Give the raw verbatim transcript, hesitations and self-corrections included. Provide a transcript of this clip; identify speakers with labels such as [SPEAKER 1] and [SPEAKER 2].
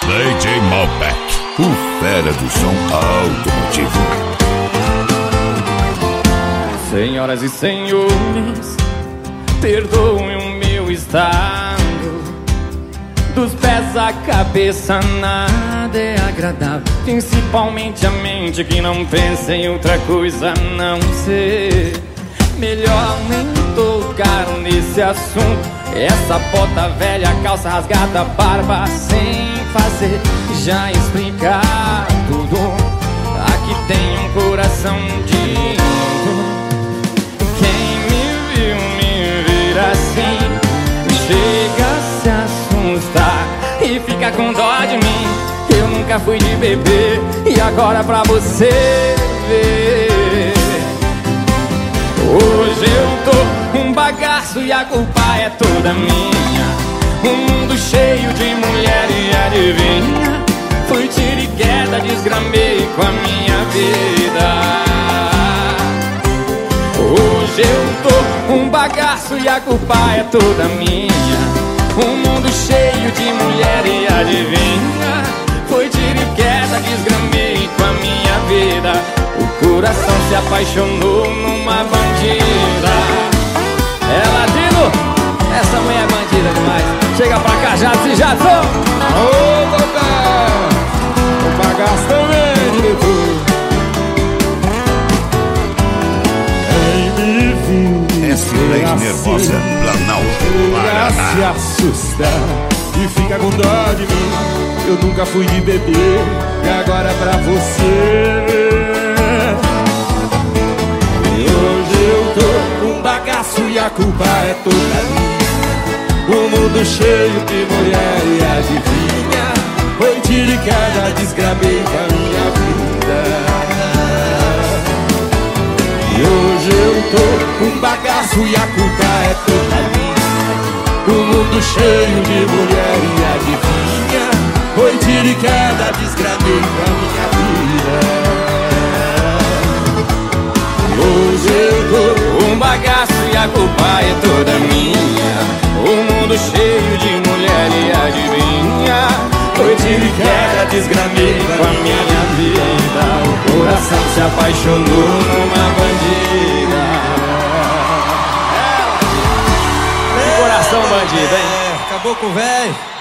[SPEAKER 1] D J Malbec, o fera do som automotivo.
[SPEAKER 2] Senhoras e senhores, perdoem o meu estado. Dos pés à cabeça nada é agradável, principalmente a mente que não pensa em outra coisa a não ser. Melhor nem tocar nesse assunto. Essa bota velha, calça rasgada, barba sem fazer já explicar tudo. Aqui tem um coração de ouro. Quem me viu me vir assim chega a se assustar e fica com dó de mim. Eu nunca fui de beber e agora pra você ver, hoje eu tô um bagaço e a culpa é toda minha. Um mundo cheio de mulher e adivinha, fui tiro e queda, desgramei com a minha vida. Hoje eu tô um bagaço e a culpa é toda minha. Um mundo cheio de mulher e adivinha, foi tiro e queda, desgramei com a minha vida. O coração se apaixonou numa bandida. É ladino, essa mulher é bandida demais. Chega pra cá, Jadson e Jadson.
[SPEAKER 3] Ô, Tocão, o bagaço também, diretor. Quem me viu
[SPEAKER 1] S dez Nervosa, Planalto, Paraná,
[SPEAKER 3] se assusta e fica com dó de mim. Eu nunca fui de beber e agora é pra você. E hoje eu tô um bagaço e a culpa é toda minha. O mundo cheio de mulher e adivinha, foi tiro e queda, desgramei com a minha vida. E hoje eu tô um bagaço e a culpa é toda minha. O mundo cheio de mulher e adivinha, foi tiro e queda, desgramei com a minha vida. E hoje eu tô
[SPEAKER 2] um bagaço e a culpa é toda minha. O mundo cheio de mulher e adivinha, foi tiro e queda, desgramei com a minha vida. O coração se apaixonou numa bandida. É. Que coração bandido, hein?
[SPEAKER 4] É, acabou com o velho.